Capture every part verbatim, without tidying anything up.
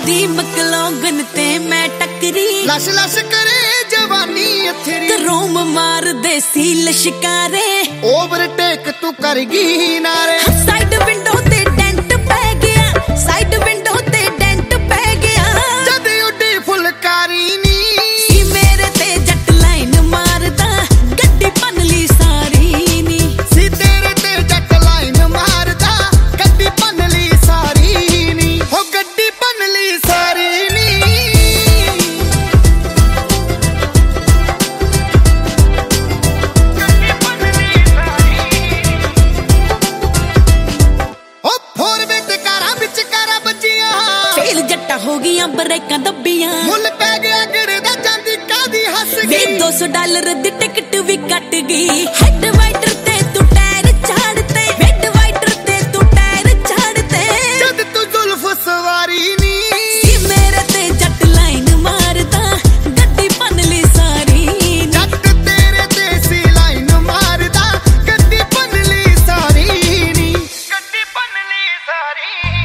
दी मकलोगन ते मैं टकरी lush lush करे जवानी अथरी रोम मार दे सील शिकारे ओवरटेक तू करगी नारे साइड विंडो ते डेंट पै गया साइड विंडो ते डेंट पै गया जद उड्डी फुलकारी नी मेरे ते जट लाइन मारदा गड्डी पनली सारी नी सी तेरे ते जट लाइन मारदा गड्डी पनली सारी नी हो गड्डी पनली सारी नी हो गया ब्रेकां दब्बियां मुल पै गया गिड़े दा चांदी कादी हस गई दो सौ डॉलर दी टिकट भी कट गई हेड वाइटर ते तू टायर झाड़ते हेड वाइटर ते तू टायर झाड़ते जद तू जुल्फ सवारी नी सी मेरे ते जट लाइन मारदा गड्डी पनली सारी जट तेरे ते सी लाइन मारदा गड्डी पनली सारी नी गड्डी पनली सारी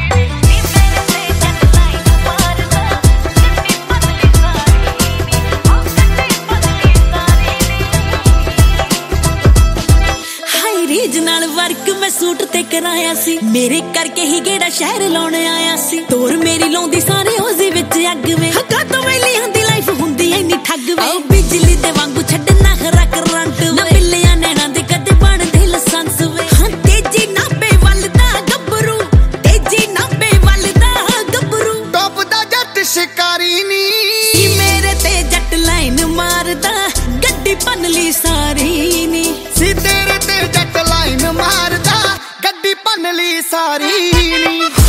रीजनल वर्क मैं सूट ते कराया सी मेरे करके ही गेड़ा शहर लाउण आया सी तोर मेरी लाउंदी सारे ओजी विच अग वे हक्का तो वेलियां दी लाइफ हुंदी इन्नी ठग वे बिजली दे वांगू छड्डना खरा करंट वे बिल्लियां नैना दे कदे बनदे लाइसेंस वे हां तेजी नाबे वलदा गब्बरू तेजी नाबे वलदा गब्बरू टॉप दा जट शिकारी नी मेरे ते जट लाइन मारदा गड्डी पनली सारी नी सी तेरे ते जट लाइन मारदा गड्डी पनली सारी नी।